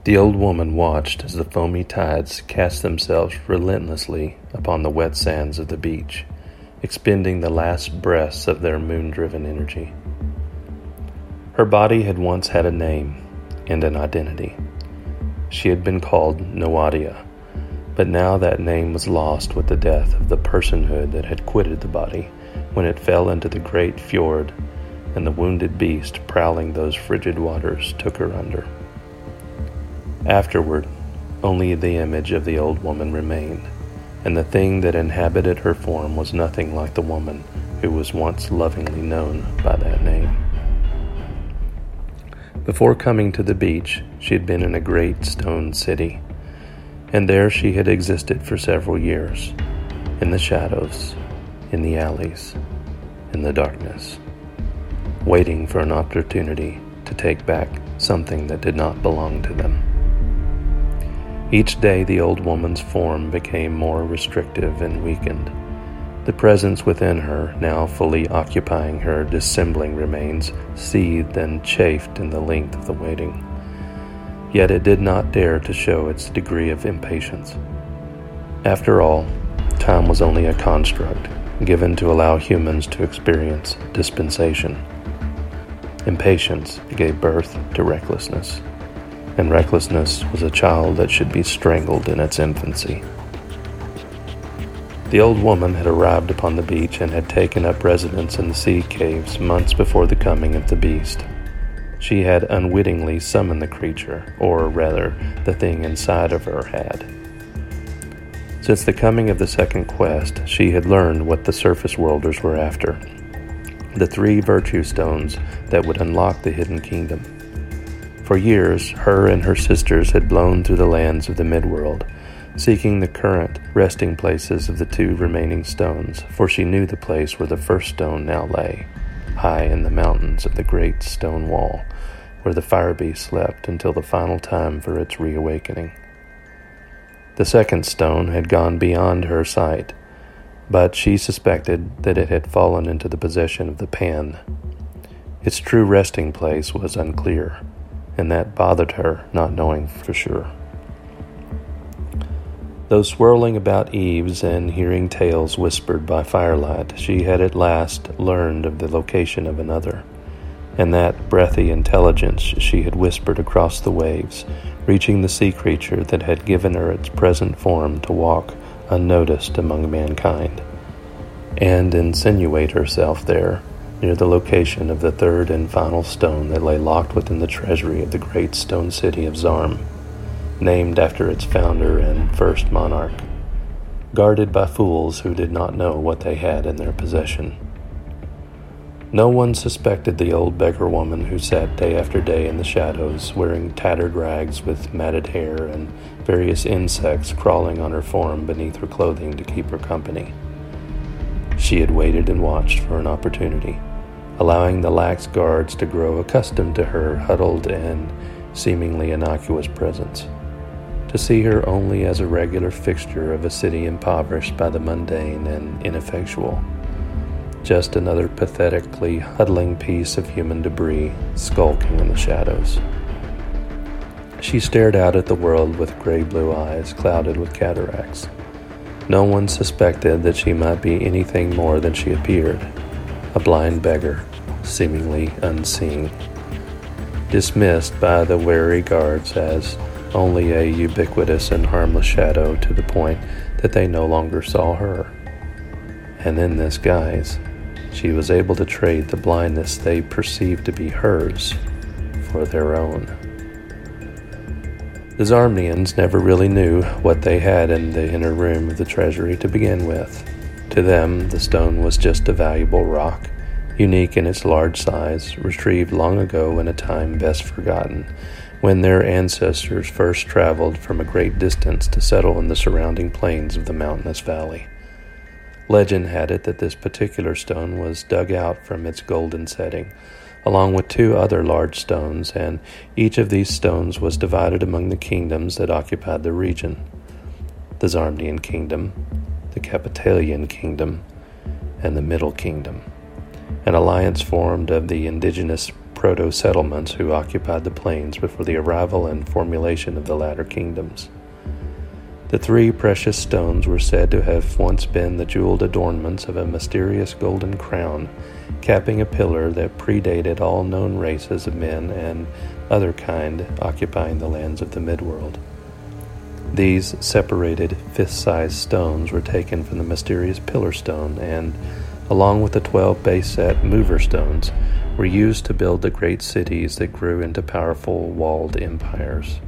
The old woman watched as the foamy tides cast themselves relentlessly upon the wet sands of the beach, expending the last breaths of their moon-driven energy. Her body had once had a name and an identity. She had been called Noadia, but now that name was lost with the death of the personhood that had quitted the body when it fell into the great fjord, and the wounded beast prowling those frigid waters took her under. Afterward, only the image of the old woman remained, and the thing that inhabited her form was nothing like the woman who was once lovingly known by that name. Before coming to the beach, she had been in a great stone city, and there she had existed for several years, in the shadows, in the alleys, in the darkness, waiting for an opportunity to take back something that did not belong to them. Each day the old woman's form became more restrictive and weakened. The presence within her, now fully occupying her dissembling remains, seethed and chafed in the length of the waiting. Yet it did not dare to show its degree of impatience. After all, time was only a construct, given to allow humans to experience dispensation. Impatience gave birth to recklessness, and recklessness was a child that should be strangled in its infancy. The old woman had arrived upon the beach and had taken up residence in the sea caves months before the coming of the beast. She had unwittingly summoned the creature, or rather, the thing inside of her had. Since the coming of the second quest, she had learned what the surface worlders were after: the 3 virtue stones that would unlock the hidden kingdom. For years, her and her sisters had blown through the lands of the midworld, seeking the current resting places of the 2 remaining stones, for she knew the place where the first stone now lay, high in the mountains of the great stone wall, where the fire beast slept until the final time for its reawakening. The second stone had gone beyond her sight, but she suspected that it had fallen into the possession of the Pan. Its true resting place was unclear, and that bothered her, not knowing for sure. Though swirling about eaves and hearing tales whispered by firelight, she had at last learned of the location of another, and that breathy intelligence she had whispered across the waves, reaching the sea creature that had given her its present form to walk unnoticed among mankind, and insinuate herself there, near the location of the 3rd and final stone that lay locked within the treasury of the great stone city of Zarm, named after its founder and first monarch, guarded by fools who did not know what they had in their possession. No one suspected the old beggar woman who sat day after day in the shadows, wearing tattered rags with matted hair and various insects crawling on her form beneath her clothing to keep her company. She had waited and watched for an opportunity, allowing the lax guards to grow accustomed to her huddled and seemingly innocuous presence, to see her only as a regular fixture of a city impoverished by the mundane and ineffectual, just another pathetically huddling piece of human debris skulking in the shadows. She stared out at the world with gray-blue eyes clouded with cataracts. No one suspected that she might be anything more than she appeared, a blind beggar, seemingly unseen, dismissed by the wary guards as only a ubiquitous and harmless shadow, to the point that they no longer saw her. And in this guise, she was able to trade the blindness they perceived to be hers for their own. The Zarmnians never really knew what they had in the inner room of the treasury to begin with. To them, the stone was just a valuable rock, unique in its large size, retrieved long ago in a time best forgotten, when their ancestors first traveled from a great distance to settle in the surrounding plains of the mountainous valley. Legend had it that this particular stone was dug out from its golden setting, along with 2 other large stones, and each of these stones was divided among the kingdoms that occupied the region: the Zarmnian kingdom, the Capitalian kingdom, and the Middle Kingdom, an alliance formed of the indigenous proto-settlements who occupied the plains before the arrival and formulation of the latter kingdoms. The 3 precious stones were said to have once been the jeweled adornments of a mysterious golden crown, capping a pillar that predated all known races of men and other kind occupying the lands of the midworld. These separated fist-sized stones were taken from the mysterious pillar stone and, along with the 12 base-set mover stones, were used to build the great cities that grew into powerful walled empires.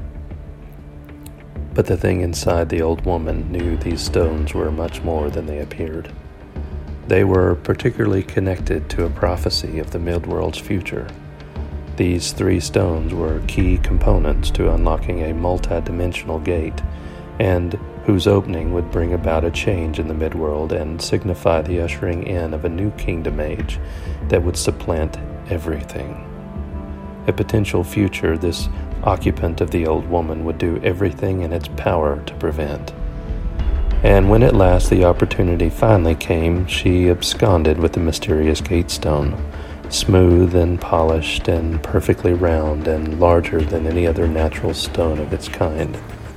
But the thing inside the old woman knew these stones were much more than they appeared. They were particularly connected to a prophecy of the midworld's future. These 3 stones were key components to unlocking a multi-dimensional gate, and whose opening would bring about a change in the midworld and signify the ushering in of a new kingdom age that would supplant everything. A potential future this occupant of the old woman would do everything in its power to prevent. And when at last the opportunity finally came, she absconded with the mysterious gate stone, smooth and polished and perfectly round and larger than any other natural stone of its kind.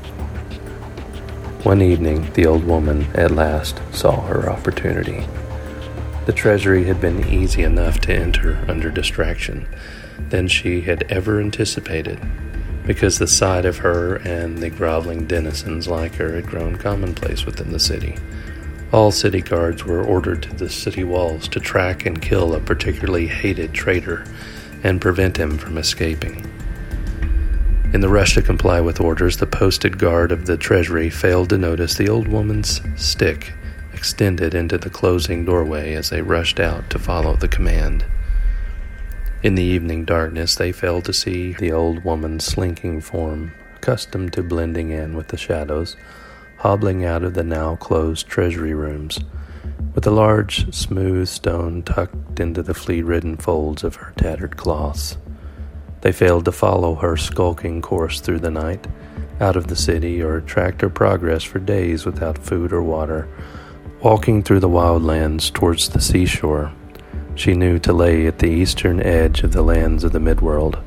One evening, the old woman at last saw her opportunity. The treasury had been easy enough to enter under distraction than she had ever anticipated, because the sight of her and the groveling denizens like her had grown commonplace within the city. All city guards were ordered to the city walls to track and kill a particularly hated traitor and prevent him from escaping. In the rush to comply with orders, the posted guard of the treasury failed to notice the old woman's stick extended into the closing doorway as they rushed out to follow the command. In the evening darkness, they failed to see the old woman's slinking form, accustomed to blending in with the shadows, hobbling out of the now closed treasury rooms, with a large, smooth stone tucked into the flea-ridden folds of her tattered cloths. They failed to follow her skulking course through the night, out of the city, or tracked her progress for days without food or water, walking through the wildlands towards the seashore. She knew to lay at the eastern edge of the lands of the midworld.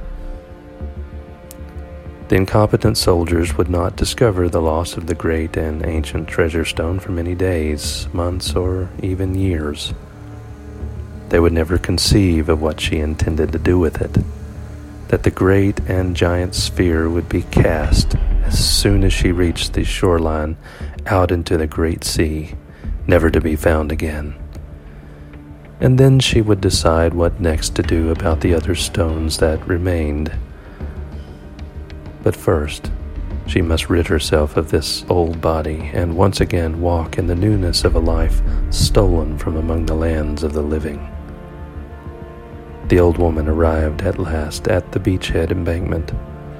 The incompetent soldiers would not discover the loss of the great and ancient treasure stone for many days, months, or even years. They would never conceive of what she intended to do with it, that the great and giant sphere would be cast as soon as she reached the shoreline out into the great sea, never to be found again. And then she would decide what next to do about the other stones that remained. But first, she must rid herself of this old body and once again walk in the newness of a life stolen from among the lands of the living. The old woman arrived at last at the beachhead embankment.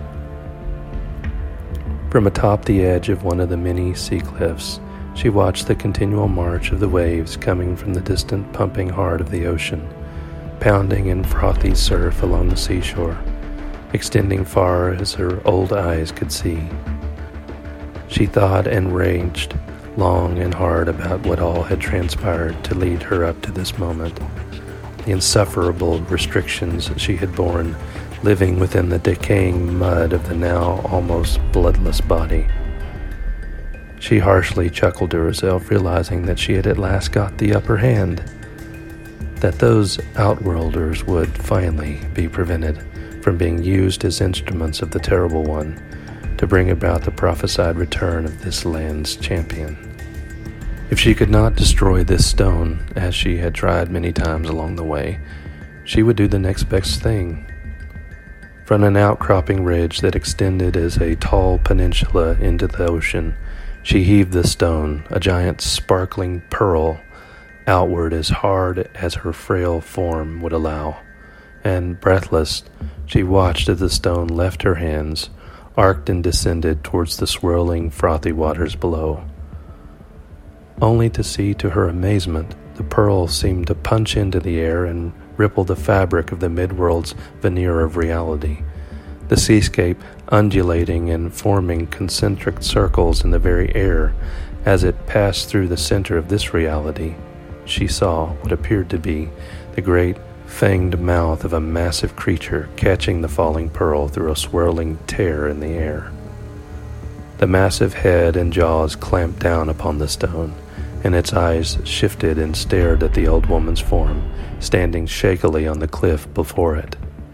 From atop the edge of one of the many sea cliffs, she watched the continual march of the waves coming from the distant pumping heart of the ocean, pounding in frothy surf along the seashore, extending far as her old eyes could see. She thought and raged long and hard about what all had transpired to lead her up to this moment, the insufferable restrictions she had borne, living within the decaying mud of the now almost bloodless body. She harshly chuckled to herself, realizing that she had at last got the upper hand, that those outworlders would finally be prevented from being used as instruments of the Terrible One to bring about the prophesied return of this land's champion. If she could not destroy this stone, as she had tried many times along the way, she would do the next best thing. From an outcropping ridge that extended as a tall peninsula into the ocean, she heaved the stone, a giant sparkling pearl, outward as hard as her frail form would allow, and breathless, she watched as the stone left her hands, arced and descended towards the swirling, frothy waters below. Only to see, to her amazement, the pearl seemed to punch into the air and ripple the fabric of the midworld's veneer of reality, the seascape undulating and forming concentric circles in the very air. As it passed through the center of this reality, she saw what appeared to be the great fanged mouth of a massive creature catching the falling pearl through a swirling tear in the air. The massive head and jaws clamped down upon the stone, and its eyes shifted and stared at the old woman's form, standing shakily on the cliff before it.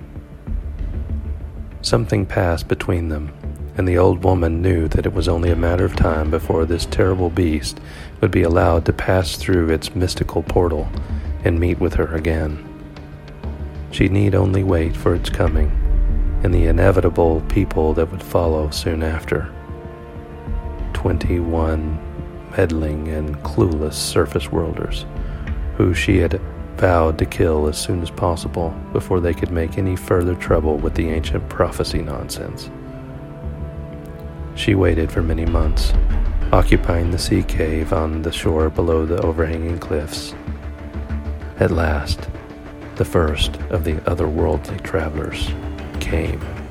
Something passed between them, and the old woman knew that it was only a matter of time before this terrible beast would be allowed to pass through its mystical portal and meet with her again. She need only wait for its coming and the inevitable people that would follow soon after. 21 meddling and clueless surface worlders, who she had vowed to kill as soon as possible before they could make any further trouble with the ancient prophecy nonsense. She waited for many months, occupying the sea cave on the shore below the overhanging cliffs. At last, the first of the otherworldly travelers came.